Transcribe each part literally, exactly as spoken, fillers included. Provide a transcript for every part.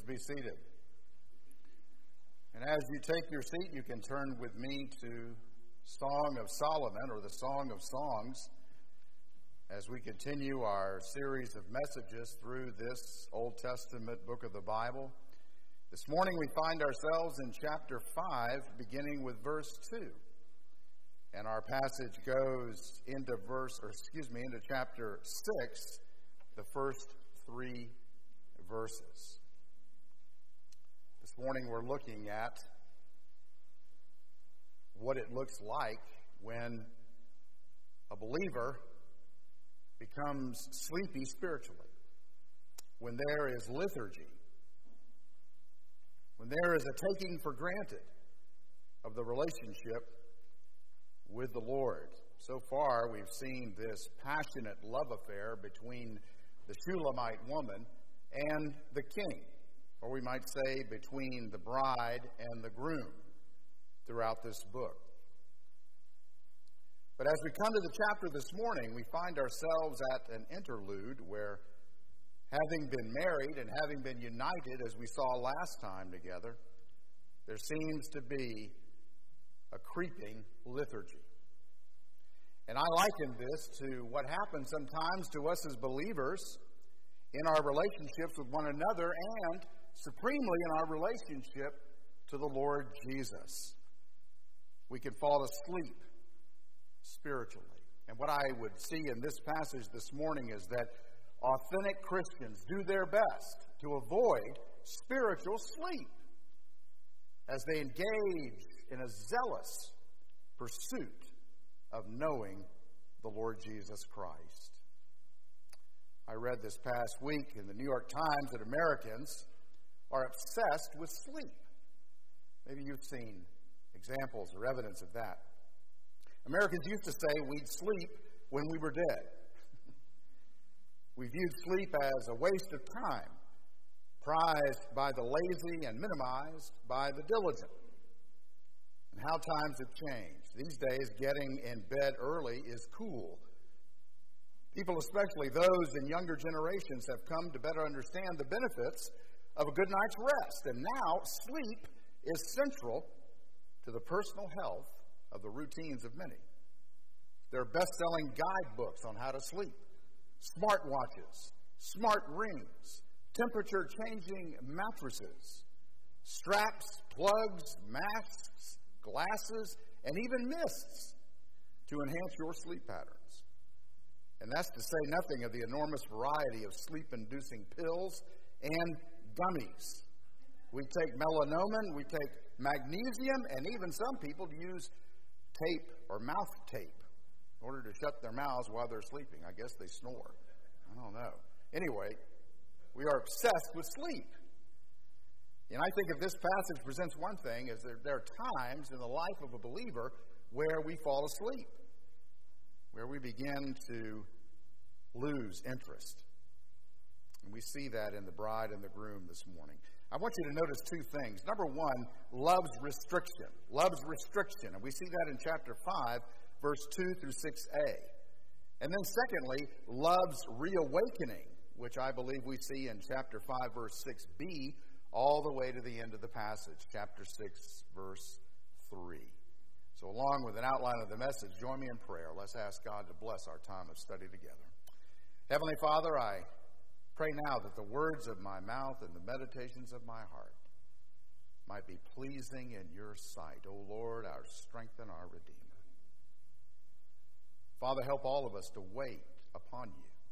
be seated. And as you take your seat, you can turn with me to Song of Solomon, or the Song of Songs, as we continue our series of messages through this Old Testament book of the Bible. This morning we find ourselves in chapter five, beginning with verse two. And our passage goes into verse, or excuse me, into chapter six, the first three verses. This morning we're looking at what it looks like when a believer becomes sleepy spiritually, when there is lethargy, when there is a taking for granted of the relationship with the Lord. So far, we've seen this passionate love affair between the Shulamite woman and the king, or we might say between the bride and the groom throughout this book. But as we come to the chapter this morning, we find ourselves at an interlude where, having been married and having been united, as we saw last time together, there seems to be a creeping lethargy. And I liken this to what happens sometimes to us as believers in our relationships with one another, and supremely in our relationship to the Lord Jesus. We can fall asleep spiritually. And what I would see in this passage this morning is that authentic Christians do their best to avoid spiritual sleep as they engage in a zealous pursuit of knowing the Lord Jesus Christ. I read this past week in the New York Times that Americans are obsessed with sleep. Maybe you've seen examples or evidence of that. Americans used to say we'd sleep when we were dead. We viewed sleep as a waste of time, prized by the lazy and minimized by the diligent. And how times have changed. These days, getting in bed early is cool. People, especially those in younger generations, have come to better understand the benefits of a good night's rest. And now, sleep is central to the personal health of the routines of many. There are best-selling guidebooks on how to sleep, smartwatches, smart rings, temperature-changing mattresses, straps, plugs, masks, glasses, and even mists to enhance your sleep patterns. And that's to say nothing of the enormous variety of sleep-inducing pills and gummies. We take melatonin, we take magnesium, and even some people use tape or mouth tape in order to shut their mouths while they're sleeping. I guess they snore. I don't know. Anyway, we are obsessed with sleep. And I think if this passage presents one thing, is that there are times in the life of a believer where we fall asleep, where we begin to lose interest. And we see that in the bride and the groom this morning. I want you to notice two things. Number one, love's restriction. Love's restriction. And we see that in chapter five, verse two through six a. And then secondly, love's reawakening, which I believe we see in chapter five, verse six b, all the way to the end of the passage, chapter six, verse three. So along with an outline of the message, join me in prayer. Let's ask God to bless our time of study together. Heavenly Father, I pray now that the words of my mouth and the meditations of my heart might be pleasing in your sight, O Lord, our strength and our Redeemer. Father, help all of us to wait upon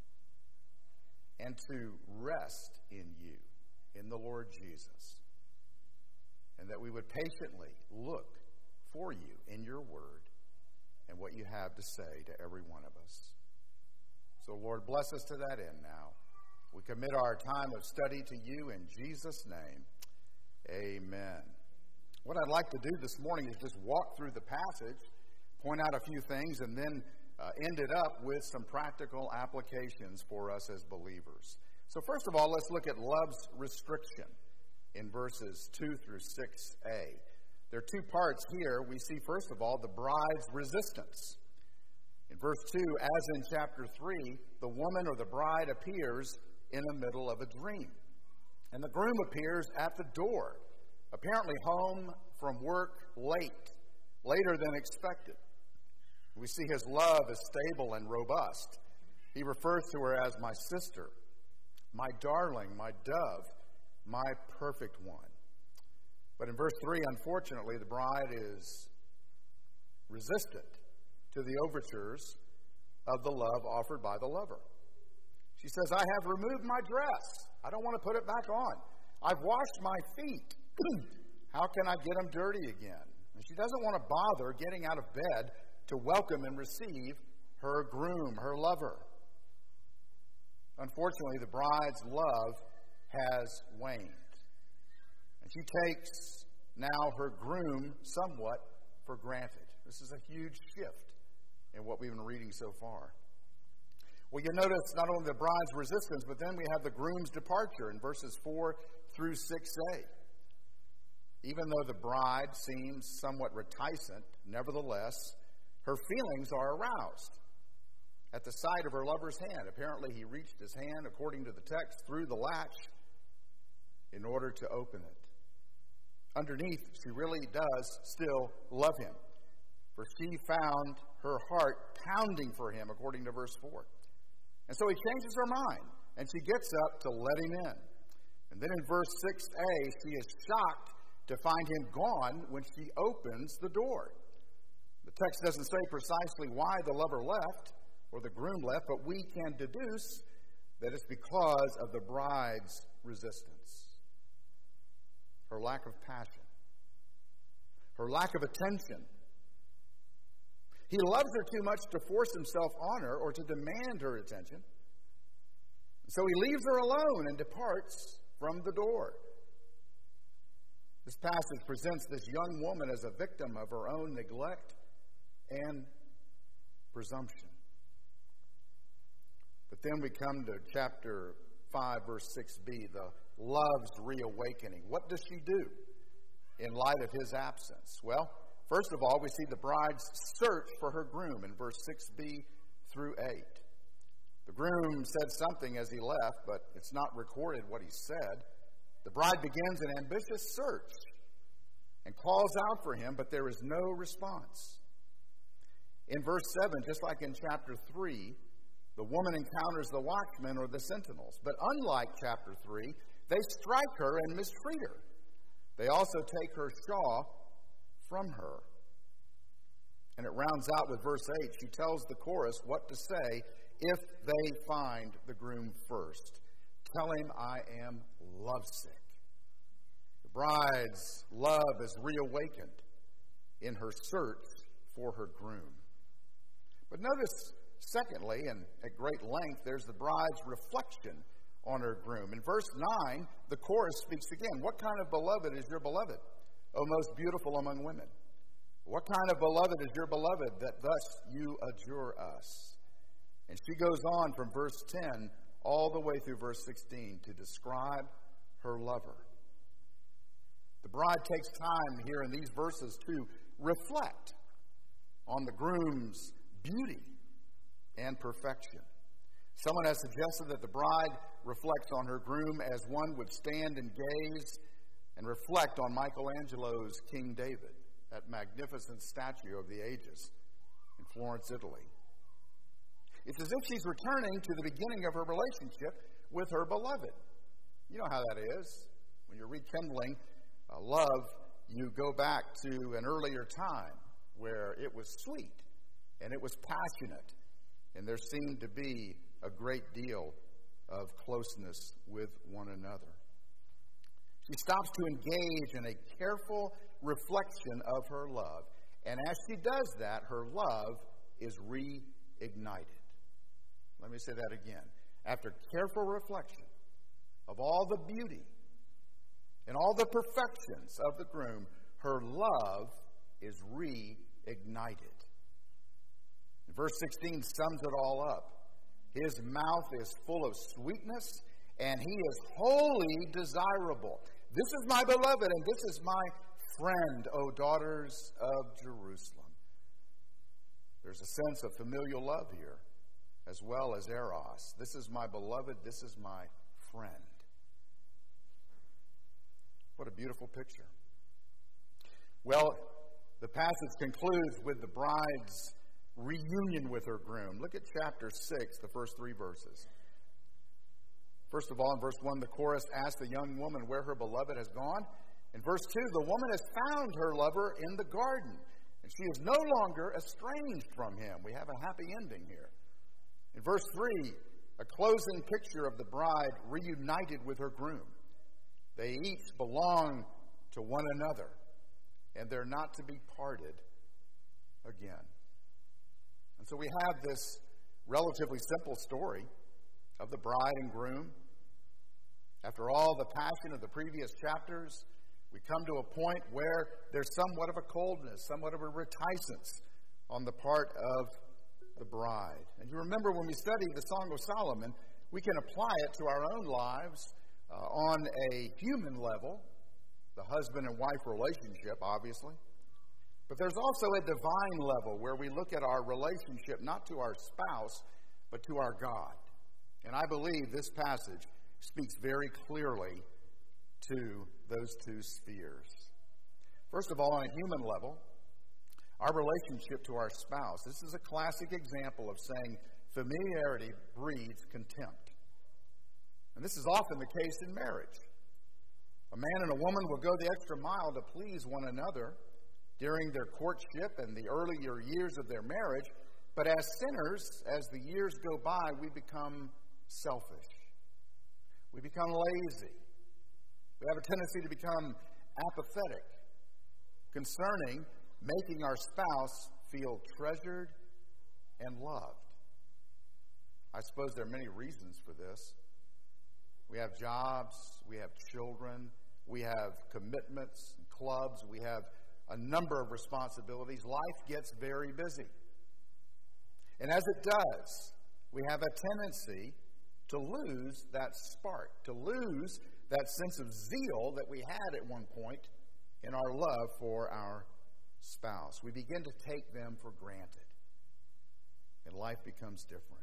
you and to rest in you, in the Lord Jesus, and that we would patiently look for you in your word and what you have to say to every one of us. So, Lord, bless us to that end now. We commit our time of study to you in Jesus' name. Amen. What I'd like to do this morning is just walk through the passage, point out a few things, and then uh, end it up with some practical applications for us as believers. So first of all, let's look at love's restriction in verses two through six a. There are two parts here. We see, first of all, the bride's resistance. In verse two, as in chapter three, the woman or the bride appears in the middle of a dream. And the groom appears at the door, apparently home from work late, later than expected. We see his love is stable and robust. He refers to her as my sister, my darling, my dove, my perfect one. But in verse three, unfortunately, the bride is resistant to the overtures of the love offered by the lover. She says, I have removed my dress. I don't want to put it back on. I've washed my feet. How can I get them dirty again? And she doesn't want to bother getting out of bed to welcome and receive her groom, her lover. Unfortunately, the bride's love has waned. And she takes now her groom somewhat for granted. This is a huge shift in what we've been reading so far. Well, you notice not only the bride's resistance, but then we have the groom's departure in verses four through six a. Even though the bride seems somewhat reticent, nevertheless, her feelings are aroused at the sight of her lover's hand. Apparently, he reached his hand, according to the text, through the latch in order to open it. Underneath, she really does still love him, for she found her heart pounding for him, according to verse four. And so he changes her mind, and she gets up to let him in. And then in verse six a, she is shocked to find him gone when she opens the door. The text doesn't say precisely why the lover left or the groom left, but we can deduce that it's because of the bride's resistance, her lack of passion, her lack of attention. He loves her too much to force himself on her or to demand her attention. So he leaves her alone and departs from the door. This passage presents this young woman as a victim of her own neglect and presumption. But then we come to chapter five, verse six b, the love's reawakening. What does she do in light of his absence? Well, first of all, we see the bride's search for her groom in verse six b through eight. The groom said something as he left, but it's not recorded what he said. The bride begins an ambitious search and calls out for him, but there is no response. In verse seven, just like in chapter three, the woman encounters the watchmen or the sentinels. But unlike chapter three, they strike her and mistreat her. They also take her shawl from her. And it rounds out with verse eight. She tells the chorus what to say if they find the groom first. Tell him I am lovesick. The bride's love is reawakened in her search for her groom. But notice, secondly, and at great length, there's the bride's reflection on her groom. In verse nine, the chorus speaks again. What kind of beloved is your beloved, O most beautiful among women? What kind of beloved is your beloved, that thus you adjure us? And she goes on from verse ten all the way through verse sixteen to describe her lover. The bride takes time here in these verses to reflect on the groom's beauty and perfection. Someone has suggested that the bride reflects on her groom as one would stand and gaze and reflect on Michelangelo's King David, that magnificent statue of the ages in Florence, Italy. It's as if she's returning to the beginning of her relationship with her beloved. You know how that is. When you're rekindling a love, you go back to an earlier time where it was sweet and it was passionate, and there seemed to be a great deal of closeness with one another. She stops to engage in a careful reflection of her love. And as she does that, her love is reignited. Let me say that again. After careful reflection of all the beauty and all the perfections of the groom, her love is reignited. Verse sixteen sums it all up. His mouth is full of sweetness, and he is wholly desirable. This is my beloved, and this is my friend, O daughters of Jerusalem. There's a sense of familial love here, as well as eros. This is my beloved, this is my friend. beautiful picture. Well, the passage concludes with the bride's reunion with her groom. Look at chapter six, the first three verses. First of all, in verse one, the chorus asks the young woman where her beloved has gone. In verse two, the woman has found her lover in the garden, and she is no longer estranged from him. We have a happy ending here. In verse three, a closing picture of the bride reunited with her groom. They each belong to one another, and they're not to be parted again. And so we have this relatively simple story of the bride and groom. After all the passion of the previous chapters, we come to a point where there's somewhat of a coldness, somewhat of a reticence on the part of the bride. And you remember when we studied the Song of Solomon, we can apply it to our own lives uh, on a human level, the husband and wife relationship, obviously. But there's also a divine level where we look at our relationship not to our spouse, but to our God. And I believe this passage speaks very clearly to those two spheres. First of all, on a human level, our relationship to our spouse. This is a classic example of saying familiarity breeds contempt. And this is often the case in marriage. A man and a woman will go the extra mile to please one another during their courtship and the earlier years of their marriage, but as sinners, as the years go by, we become selfish. We become lazy. We have a tendency to become apathetic concerning making our spouse feel treasured and loved. I suppose there are many reasons for this. We have jobs, we have children, we have commitments, clubs, we have a number of responsibilities. Life gets very busy. And as it does, we have a tendency to lose that spark, to lose that sense of zeal that we had at one point in our love for our spouse. We begin to take them for granted, and life becomes different.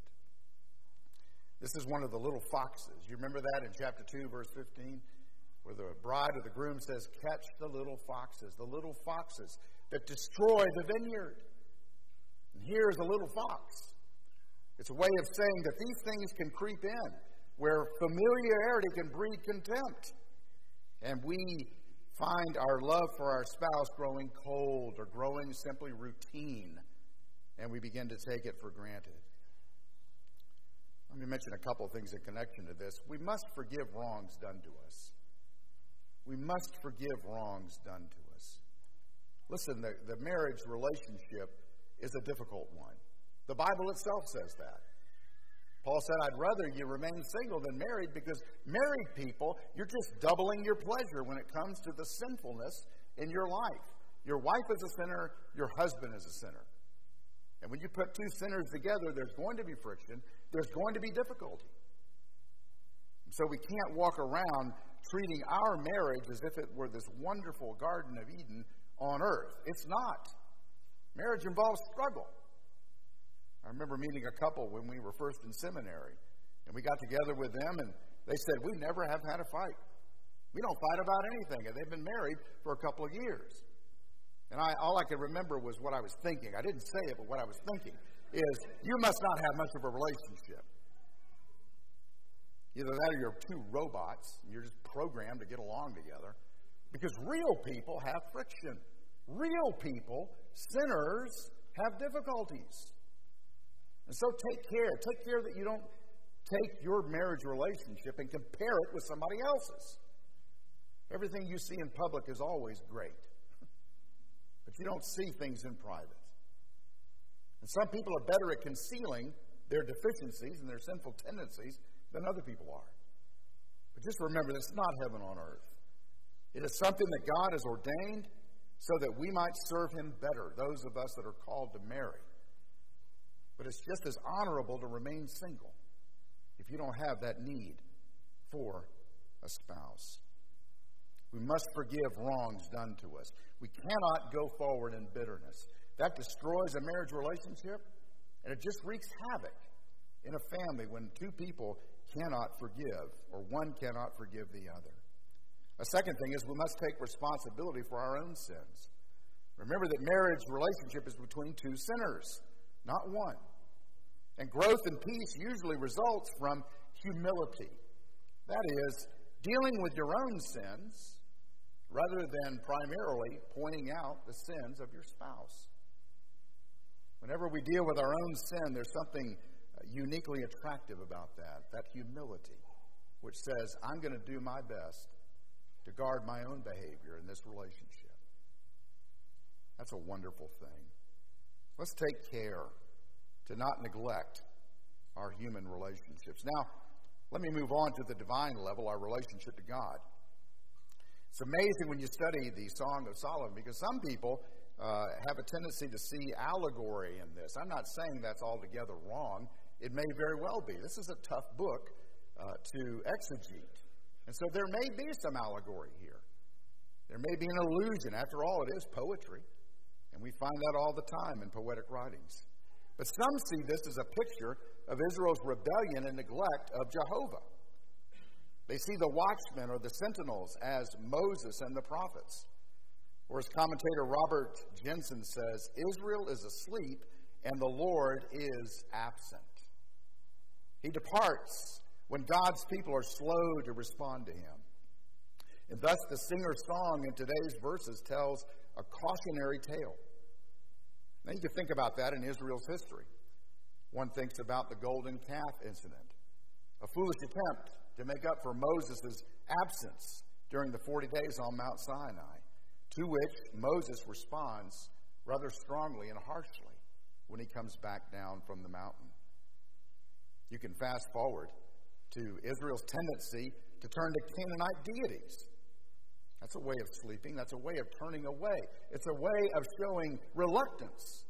This is one of the little foxes. You remember that in chapter two, verse fifteen, where the bride or the groom says, "Catch the little foxes," the little foxes that destroy the vineyard. And here's a little fox. It's a way of saying that these things can creep in, where familiarity can breed contempt. And we find our love for our spouse growing cold or growing simply routine, and we begin to take it for granted. Let me mention a couple of things in connection to this. We must forgive wrongs done to us. We must forgive wrongs done to us. Listen, the, the marriage relationship is a difficult one. The Bible itself says that. Paul said, "I'd rather you remain single than married," because married people, you're just doubling your pleasure when it comes to the sinfulness in your life. Your wife is a sinner, your husband is a sinner. And when you put two sinners together, there's going to be friction, there's going to be difficulty. So we can't walk around treating our marriage as if it were this wonderful Garden of Eden on earth. It's not. Marriage involves struggle. I remember meeting a couple when we were first in seminary, and we got together with them, and they said, "We never have had a fight. We don't fight about anything." And they've been married for a couple of years. And I, all I could remember was what I was thinking. I didn't say it, but what I was thinking is, you must not have much of a relationship. Either that or you're two robots, and you're just programmed to get along together. Because real people have friction. Real people, sinners, have difficulties. And so take care. Take care that you don't take your marriage relationship and compare it with somebody else's. Everything you see in public is always great. But you don't see things in private. And some people are better at concealing their deficiencies and their sinful tendencies than other people are. But just remember, this is not heaven on earth. It is something that God has ordained so that we might serve Him better, those of us that are called to marry. But it's just as honorable to remain single if you don't have that need for a spouse. We must forgive wrongs done to us. We cannot go forward in bitterness. That destroys a marriage relationship, and it just wreaks havoc in a family when two people cannot forgive, or one cannot forgive the other. A second thing is we must take responsibility for our own sins. Remember that marriage relationship is between two sinners, not one. And growth and peace usually results from humility. That is, dealing with your own sins rather than primarily pointing out the sins of your spouse. Whenever we deal with our own sin, there's something uniquely attractive about that, that humility, which says, I'm going to do my best to guard my own behavior in this relationship. That's a wonderful thing. Let's take care to not neglect our human relationships. Now, let me move on to the divine level, our relationship to God. It's amazing when you study the Song of Solomon, because some people uh, have a tendency to see allegory in this. I'm not saying that's altogether wrong. It may very well be. This is a tough book uh, to exegete. And so there may be some allegory here. There may be an allusion. After all, it is poetry. And we find that all the time in poetic writings. But some see this as a picture of Israel's rebellion and neglect of Jehovah. They see the watchmen or the sentinels as Moses and the prophets. Or as commentator Robert Jensen says, Israel is asleep and the Lord is absent. He departs when God's people are slow to respond to him. And thus the singer's song in today's verses tells a cautionary tale. Now you can think about that in Israel's history. One thinks about the golden calf incident, a foolish attempt to make up for Moses' absence during the forty days on Mount Sinai, to which Moses responds rather strongly and harshly when he comes back down from the mountain. You can fast forward to Israel's tendency to turn to Canaanite deities. That's a way of sleeping. That's a way of turning away. It's a way of showing reluctance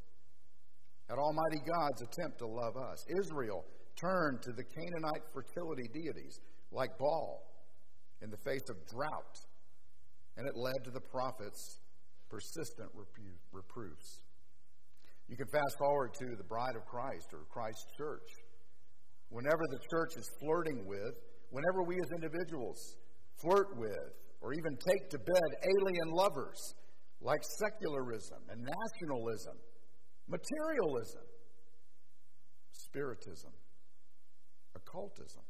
at Almighty God's attempt to love us. Israel turned to the Canaanite fertility deities like Baal in the face of drought, and it led to the prophets' persistent repu- reproofs. You can fast forward to the bride of Christ or Christ's church. Whenever the church is flirting with, whenever we as individuals flirt with, or even take to bed alien lovers like secularism and nationalism, materialism, spiritism, occultism,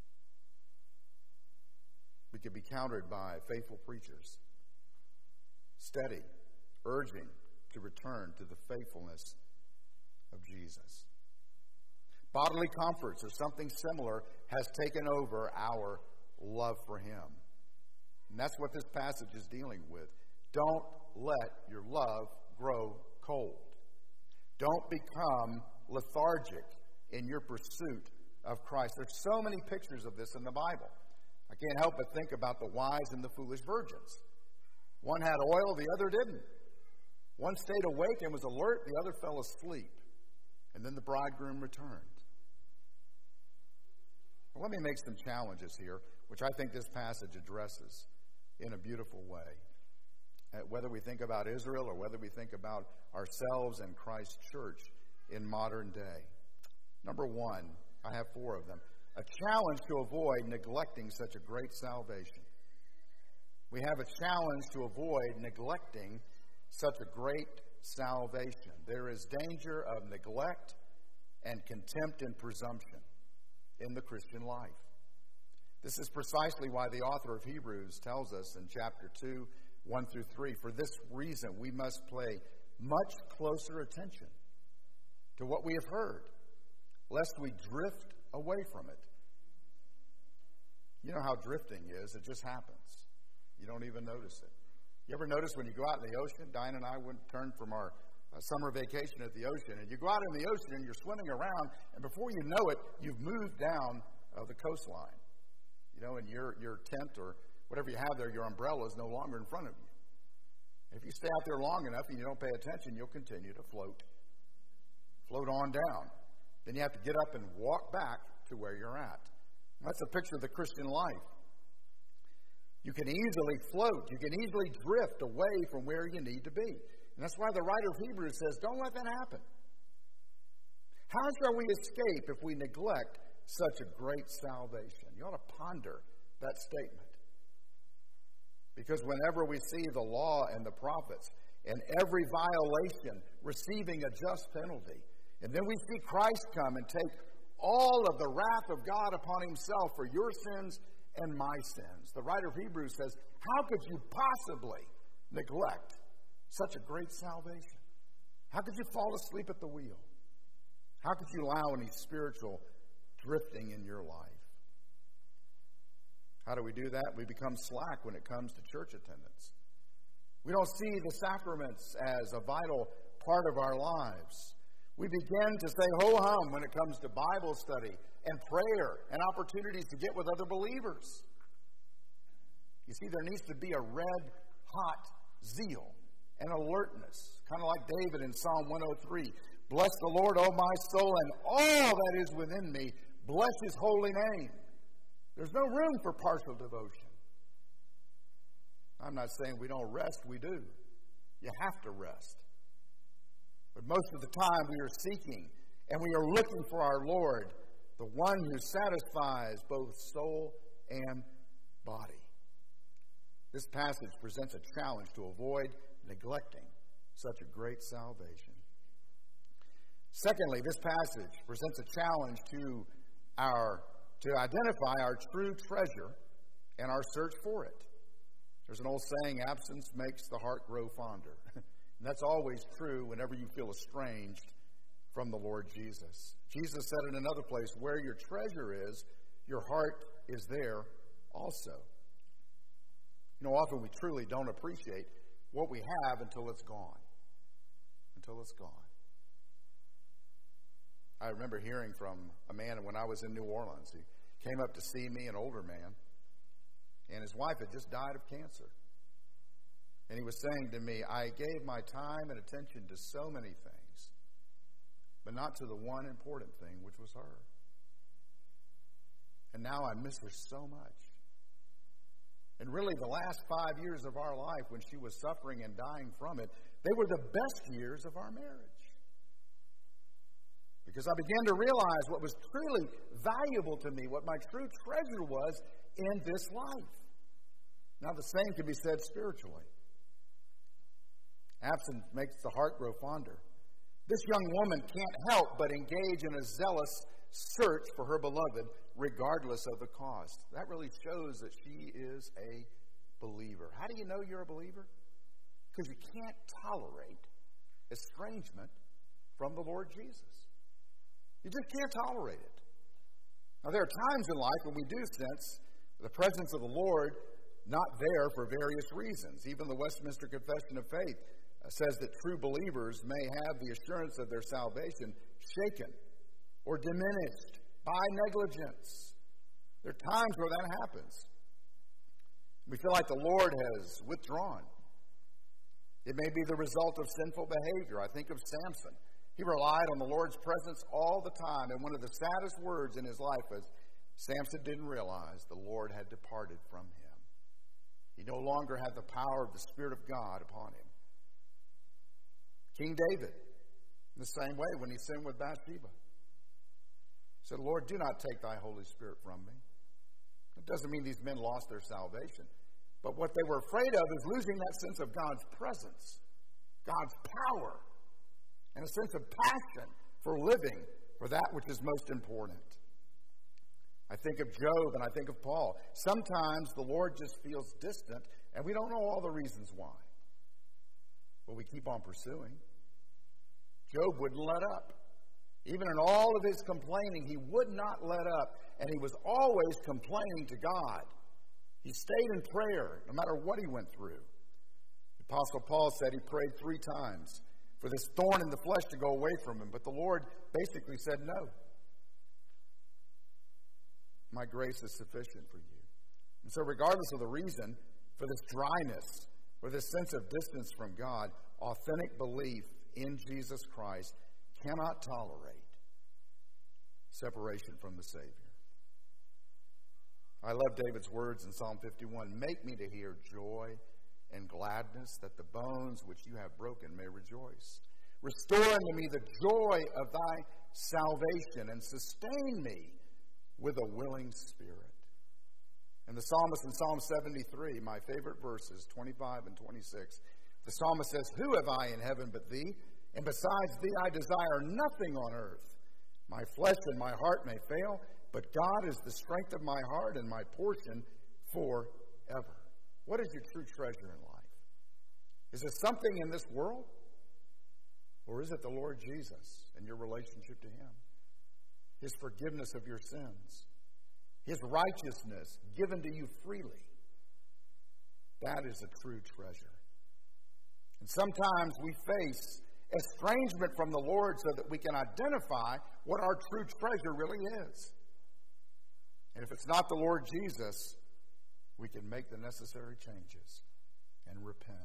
we can be countered by faithful preachers, steady, urging to return to the faithfulness of Jesus. Bodily comforts or something similar has taken over our love for him. And that's what this passage is dealing with. Don't let your love grow cold. Don't become lethargic in your pursuit of Christ. There's so many pictures of this in the Bible. I can't help but think about the wise and the foolish virgins. One had oil, the other didn't. One stayed awake and was alert, the other fell asleep. And then the bridegroom returned. Well, let me make some challenges here, which I think this passage addresses in a beautiful way. Uh, whether we think about Israel or whether we think about ourselves and Christ's church in modern day. Number one, I have four of them. A challenge to avoid neglecting such a great salvation. We have a challenge to avoid neglecting such a great salvation. There is danger of neglect and contempt and presumption in the Christian life. This is precisely why the author of Hebrews tells us in chapter two, one through three, for this reason we must pay much closer attention to what we have heard, lest we drift away from it. You know how drifting is. It just happens. You don't even notice it. You ever notice when you go out in the ocean? Diane and I went turned from our uh, summer vacation at the ocean, and you go out in the ocean and you're swimming around, and before you know it, you've moved down uh, the coastline. You know, and your your tent or whatever you have there, your umbrella is no longer in front of you. If you stay out there long enough and you don't pay attention, you'll continue to float. Float on down. Then you have to get up and walk back to where you're at. That's a picture of the Christian life. You can easily float. You can easily drift away from where you need to be. And that's why the writer of Hebrews says, don't let that happen. How shall we escape if we neglect such a great salvation? You ought to ponder that statement. Because whenever we see the law and the prophets and every violation receiving a just penalty, and then we see Christ come and take all of the wrath of God upon himself for your sins and my sins. The writer of Hebrews says, how could you possibly neglect such a great salvation? How could you fall asleep at the wheel? How could you allow any spiritual drifting in your life? How do we do that? We become slack when it comes to church attendance. We don't see the sacraments as a vital part of our lives. We begin to say ho-hum when it comes to Bible study and prayer and opportunities to get with other believers. You see, there needs to be a red-hot zeal and alertness, kind of like David in Psalm one oh three. Bless the Lord, O my soul, and all that is within me. Bless his holy name. There's no room for partial devotion. I'm not saying we don't rest. We do. You have to rest. But most of the time we are seeking and we are looking for our Lord, the one who satisfies both soul and body. This passage presents a challenge to avoid neglecting such a great salvation. Saying, this passage presents a challenge to our to identify our true treasure and our search for it. There's an old saying, absence makes the heart grow fonder. And that's always true whenever you feel estranged from the Lord Jesus. Jesus said in another place, where your treasure is, your heart is there also. You know, often we truly don't appreciate what we have until it's gone. Until it's gone. I remember hearing from a man when I was in New Orleans. He came up to see me, an older man, and his wife had just died of cancer. And he was saying to me, I gave my time and attention to so many things, but not to the one important thing, which was her. And now I miss her so much. And really, the last five years of our life, when she was suffering and dying from it, they were the best years of our marriage. Because I began to realize what was truly valuable to me, what my true treasure was in this life. Now, the same can be said spiritually. Absence makes the heart grow fonder. This young woman can't help but engage in a zealous search for her beloved, regardless of the cost. That really shows that she is a believer. How do you know you're a believer? Because you can't tolerate estrangement from the Lord Jesus. You just can't tolerate it. Now, there are times in life when we do sense the presence of the Lord not there for various reasons. Even the Westminster Confession of Faith says that true believers may have the assurance of their salvation shaken or diminished by negligence. There are times where that happens. We feel like the Lord has withdrawn. It may be the result of sinful behavior. I think of Samson. He relied on the Lord's presence all the time, and one of the saddest words in his life was, Samson didn't realize the Lord had departed from him. He no longer had the power of the Spirit of God upon him. King David, in the same way, when he sinned with Bathsheba, said, Lord, do not take thy Holy Spirit from me. It doesn't mean these men lost their salvation, but what they were afraid of is losing that sense of God's presence, God's power, and a sense of passion for living for that which is most important. I think of Job and I think of Paul. Sometimes the Lord just feels distant, and we don't know all the reasons why. But we keep on pursuing. Job wouldn't let up. Even in all of his complaining, he would not let up, and he was always complaining to God. He stayed in prayer no matter what he went through. The Apostle Paul said he prayed three times for this thorn in the flesh to go away from him. But the Lord basically said, no. My grace is sufficient for you. And so regardless of the reason for this dryness or this sense of distance from God, authentic belief in Jesus Christ cannot tolerate separation from the Savior. I love David's words in Psalm fifty-one. Make me to hear joy and gladness, that the bones which you have broken may rejoice. Restore unto me the joy of thy salvation, and sustain me with a willing spirit. And the psalmist in Psalm seventy-three, my favorite verses, twenty-five and twenty-six, the psalmist says, "Who have I in heaven but thee? And besides thee I desire nothing on earth. My flesh and my heart may fail, but God is the strength of my heart and my portion forever." What is your true treasure in life? Is it something in this world? Or is it the Lord Jesus and your relationship to Him? His forgiveness of your sins. His righteousness given to you freely. That is a true treasure. And sometimes we face estrangement from the Lord so that we can identify what our true treasure really is. And if it's not the Lord Jesus, we can make the necessary changes and repent.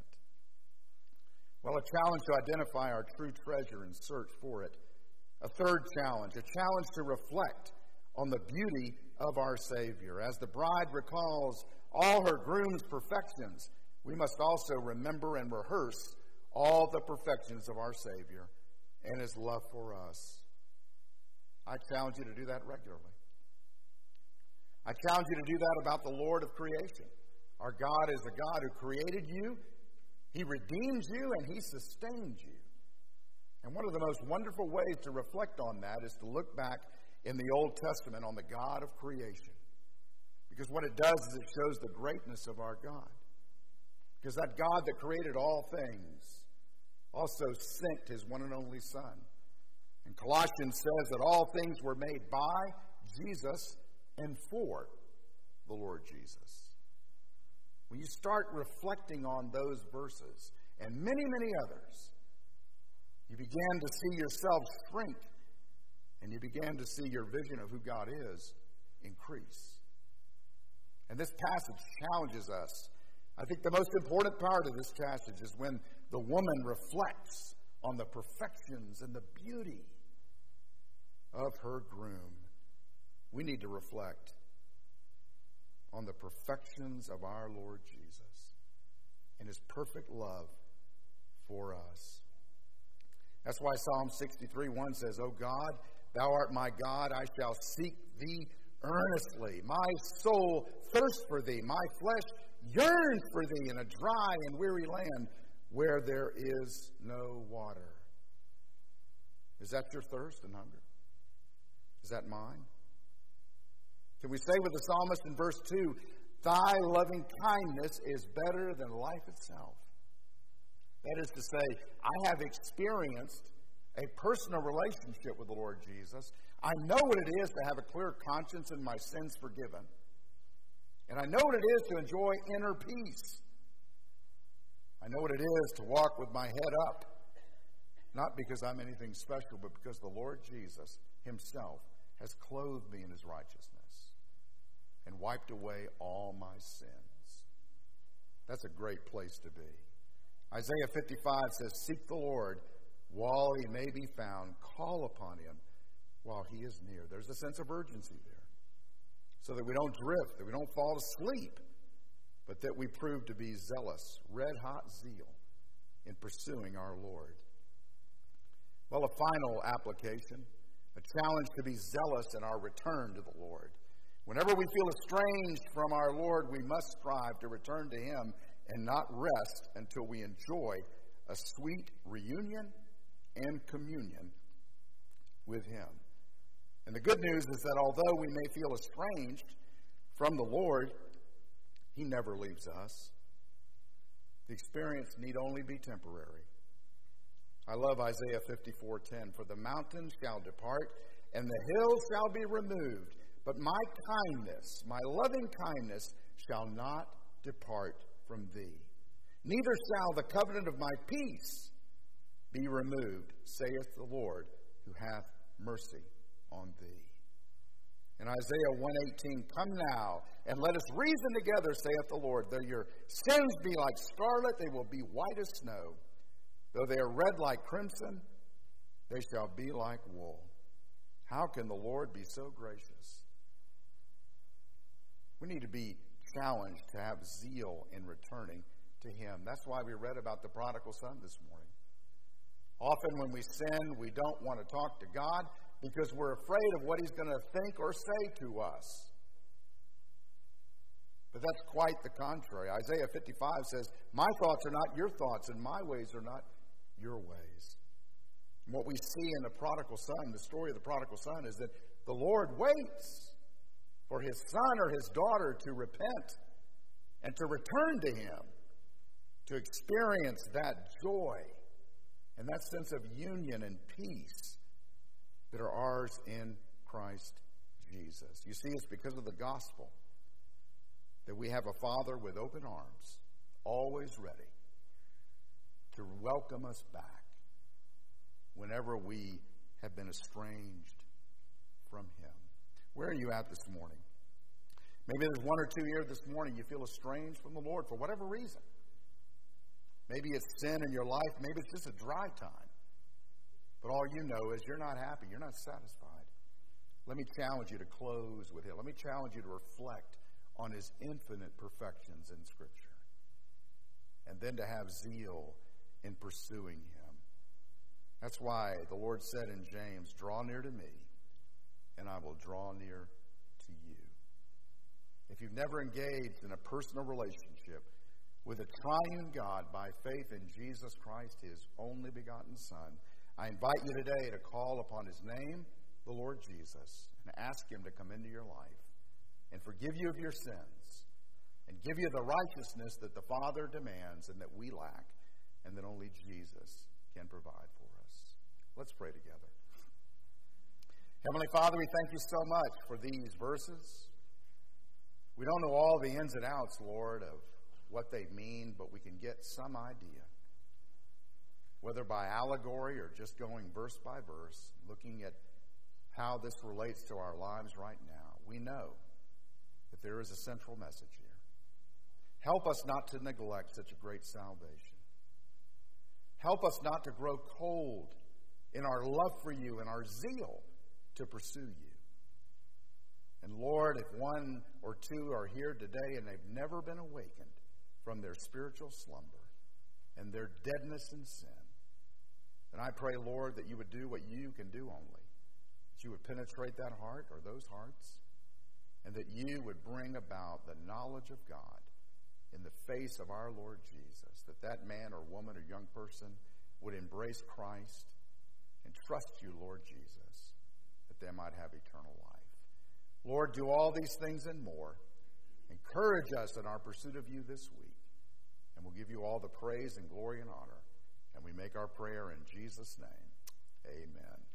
Well, a challenge to identify our true treasure and search for it. A third challenge, a challenge to reflect on the beauty of our Savior. As the bride recalls all her groom's perfections, we must also remember and rehearse all the perfections of our Savior and His love for us. I challenge you to do that regularly. I challenge you to do that about the Lord of creation. Our God is a God who created you, He redeems you, and He sustains you. And one of the most wonderful ways to reflect on that is to look back in the Old Testament on the God of creation. Because what it does is it shows the greatness of our God. Because that God that created all things also sent His one and only Son. And Colossians says that all things were made by Jesus and for the Lord Jesus. When you start reflecting on those verses and many, many others, you began to see yourself shrink, and you began to see your vision of who God is increase. And this passage challenges us. I think the most important part of this passage is when the woman reflects on the perfections and the beauty of her groom. We need to reflect on the perfections of our Lord Jesus and His perfect love for us. That's why Psalm sixty-three one says, "O God, Thou art my God, I shall seek Thee earnestly. My soul thirsts for Thee, my flesh yearns for Thee in a dry and weary land where there is no water." Is that your thirst and hunger? Is that mine? Can we say with the psalmist in verse two, "Thy loving kindness is better than life itself"? That is to say, I have experienced a personal relationship with the Lord Jesus. I know what it is to have a clear conscience and my sins forgiven. And I know what it is to enjoy inner peace. I know what it is to walk with my head up, not because I'm anything special, but because the Lord Jesus Himself has clothed me in His righteousness and wiped away all my sins. That's a great place to be. Isaiah fifty-five says, "Seek the Lord while He may be found. Call upon Him while He is near." There's a sense of urgency there, so that we don't drift, that we don't fall asleep, but that we prove to be zealous, red-hot zeal in pursuing our Lord. Well, a final application, a challenge to be zealous in our return to the Lord. Whenever we feel estranged from our Lord, we must strive to return to Him and not rest until we enjoy a sweet reunion and communion with Him. And the good news is that although we may feel estranged from the Lord, He never leaves us. The experience need only be temporary. I love Isaiah fifty-four ten. "For the mountains shall depart, and the hills shall be removed, but my kindness, my loving kindness, shall not depart from thee. Neither shall the covenant of my peace be removed, saith the Lord, who hath mercy on thee." In Isaiah one eighteen, "Come now, and let us reason together, saith the Lord. Though your sins be like scarlet, they will be white as snow. Though they are red like crimson, they shall be like wool." How can the Lord be so gracious? We need to be challenged to have zeal in returning to Him. That's why we read about the prodigal son this morning. Often when we sin, we don't want to talk to God because we're afraid of what He's going to think or say to us. But that's quite the contrary. Isaiah fifty-five says, my thoughts are not your thoughts, and my ways are not your ways. And what we see in the prodigal son, the story of the prodigal son, is that the Lord waits for his son or his daughter to repent and to return to him, to experience that joy and that sense of union and peace that are ours in Christ Jesus. You see, it's because of the gospel that we have a Father with open arms, always ready to welcome us back whenever we have been estranged from him. Where are you at this morning? Maybe there's one or two here this morning you feel estranged from the Lord for whatever reason. Maybe it's sin in your life. Maybe it's just a dry time. But all you know is you're not happy. You're not satisfied. Let me challenge you to close with him. Let me challenge you to reflect on his infinite perfections in Scripture. And then to have zeal in pursuing him. That's why the Lord said in James, draw near to me, and I will draw near to you. If you've never engaged in a personal relationship with a triune God by faith in Jesus Christ, his only begotten Son, I invite you today to call upon his name, the Lord Jesus, and ask him to come into your life and forgive you of your sins and give you the righteousness that the Father demands and that we lack and that only Jesus can provide for us. Let's pray together. Heavenly Father, we thank you so much for these verses. We don't know all the ins and outs, Lord, of what they mean, but we can get some idea, whether by allegory or just going verse by verse, looking at how this relates to our lives right now. We know that there is a central message here. Help us not to neglect such a great salvation. Help us not to grow cold in our love for you and our zeal to pursue you. And Lord, if one or two are here today and they've never been awakened from their spiritual slumber and their deadness in sin, then I pray, Lord, that you would do what you can do only. That you would penetrate that heart or those hearts, and that you would bring about the knowledge of God in the face of our Lord Jesus, that that man or woman or young person would embrace Christ and trust you, Lord Jesus, that they might have eternal life. Lord, do all these things and more. Encourage us in our pursuit of you this week, and we'll give you all the praise and glory and honor. And we make our prayer in Jesus' name. Amen.